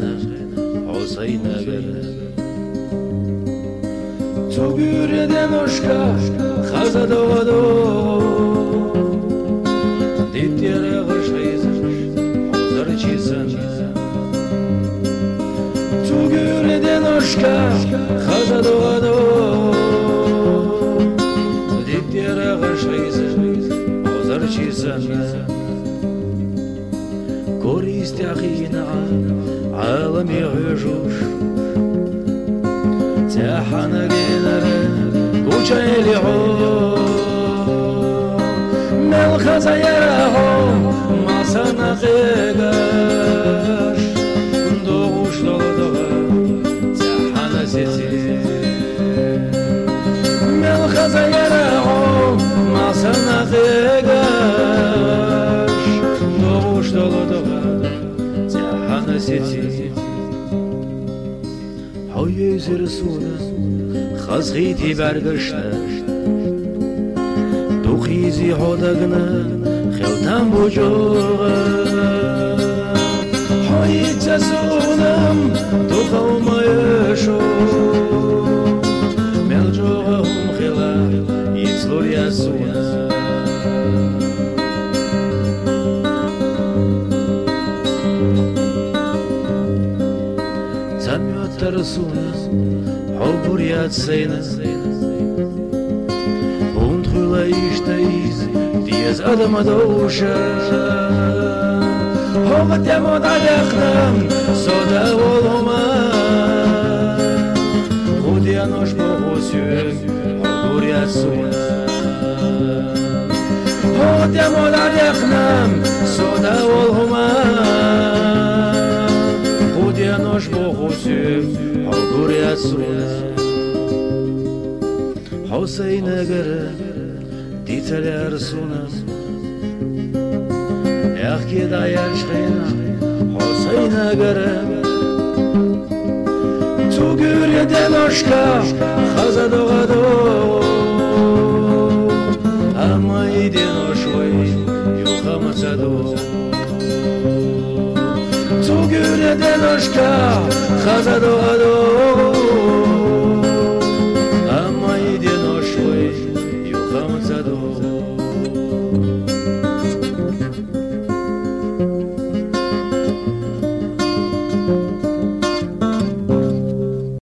حسین نگره تو گوره دنوشکا خزا دو دید یره غش خیزش حضر چیزن تو گوره دنوشکا خزا دو دید یره غش خیزش حضر چیزن کوریست یخینا عالمی غیجوش تحنا جنره وجهي عو من خزاياهم ما سنقيقاش دوغوش دوغا تحنا سيتي من خزاياهم ما سنقيقاش دوغوش دوغا تحنا سيتي های زیر سونه خزغیتی برگشته دو خیزی هادگنه خیلتن بجاغه های تسونم دو خومایشو مل جاغه هم خیله ایتلور یسونه ترسونه حبوریت سینه und hula işteyiz diyez adama doğuşa hoğat yamad ayaklam soda olma Xudiya noş boğusuyum haburiyet suyuna hoğat yamad ayaklam soda olma Xudiya noş boğusuyum haburiyet suyuna حسین نگره دیتل ارسونم یخی دایش خینم حسین نگره تو گوری دلاشکا خزا دوغدو اما ای دیناشوی یوخم صدو تو گوری دلاشکا خزا دوغدو